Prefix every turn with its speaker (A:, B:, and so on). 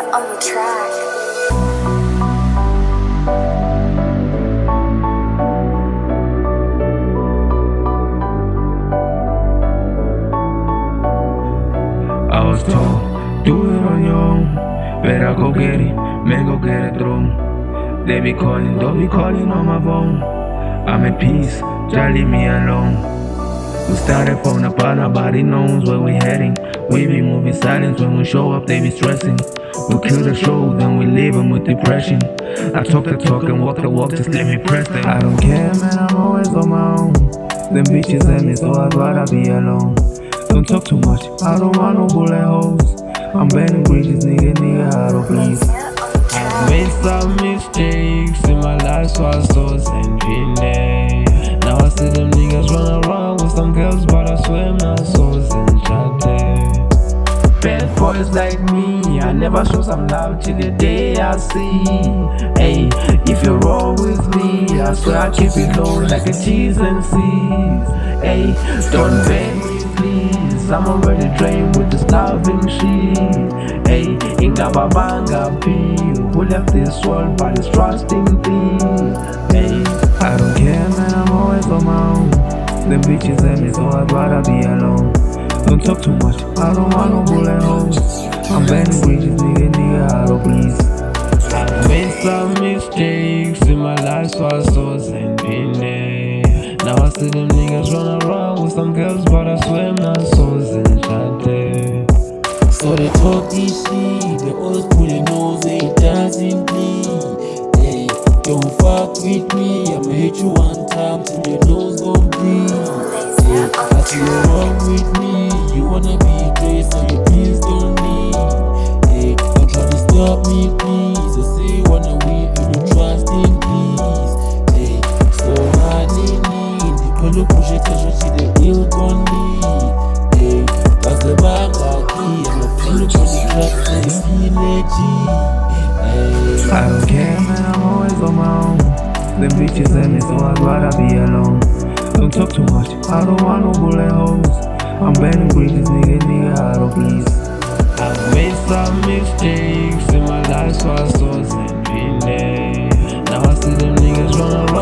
A: on the track.
B: I was told, do it on your own. Better go get it, man, go get it through. They be calling, don't be calling on my phone. I'm at peace, just leave me alone. We started from apart, nobody knows where we heading. We be moving silence when we show up, they be stressing. We kill the show, then we leave them with depression. I talk the talk and walk the walk, just let me press them. I don't care, man, I'm always on my own. Them bitches at me, so I'd rather be alone. Don't talk too much, I don't want no bullet holes. I'm burning bridges, nigga, I don't please.
C: I've made some mistakes in my life, so I saw and day. Now I see them niggas run around with some girls, but I swear my soul's in Chate.
B: Bad boys like me, I never show some love till the day I see. Hey, if you roll with me, I swear I keep it low like a T's and C's. Hey, don't beg me please, I'm already drained with this loving shit. Hey, ingababanga P, who left this world but is trusting thee. Hey, I don't care, man, I'm always on my own. Them bitches at me, so I'd rather be alone. Don't talk too much, I don't want no bullet holes. I'm burning bridges, nigga, I don't please.
C: I've made some mistakes in my life, so I saw and day. Now I see them niggas run around with some girls, but I swear my soul's in Chate.
D: So they talk this shit, they always pull your nose, it doesn't bleed. Hey, don't fuck with me, I'ma hit you one time till your nose gon' bleed. Hey, I see you wrong with me, you wanna be great, so you please don't leave. Hey, don't try to stop me, please. I say wanna win, you don't trust in peace. Hey, so honey, the polo push it, I should see the ill gon' lead. Hey, that's the back of key, I'm a polo push the track, say feel it, hey.
B: I don't care, man, I'm always on my own. Them bitches at me, so I'd rather be alone. Don't talk too much, I don't want no bullet holes. I'm burning bridges, nigga, I don't please.
C: I've made some mistakes in my life, so I saw and day. Now I see them niggas run around